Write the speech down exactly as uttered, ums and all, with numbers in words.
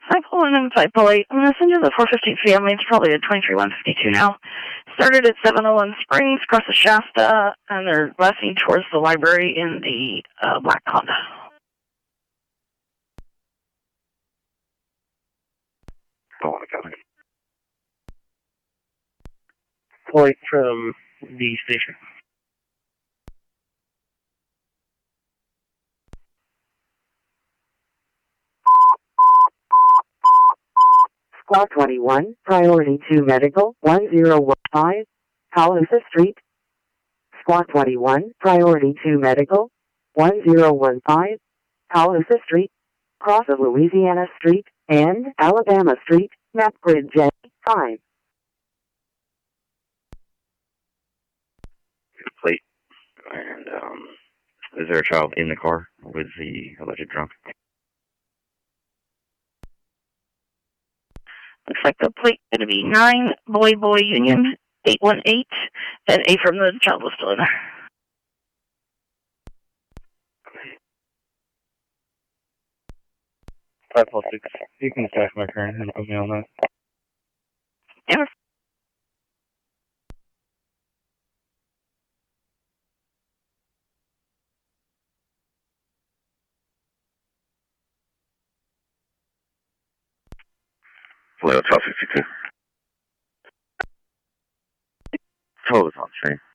I pull in and five pull eight. I'm going to send you the four fifteen family. It's probably a twenty-three one fifty-two now. Started at seven oh one Springs, across the Shasta, and they're westing towards the library in the uh, Black Honda. Oh, I got it. Point from the station. Squad twenty-one, Priority two Medical, one zero one five, Calusa Street. Squad twenty-one, Priority two Medical, one zero one five, Calusa Street, cross of Louisiana Street, and Alabama Street, map grid J five. Plate. And, um, is there a child in the car with the alleged drunk? Looks like the plate going to be nine Boy Boy Union eight one eight, and A from the child was still in there. five plus six. You can stash my current and put me on that. Yeah. Toledo twelve sixty-two. Toledo's on stream.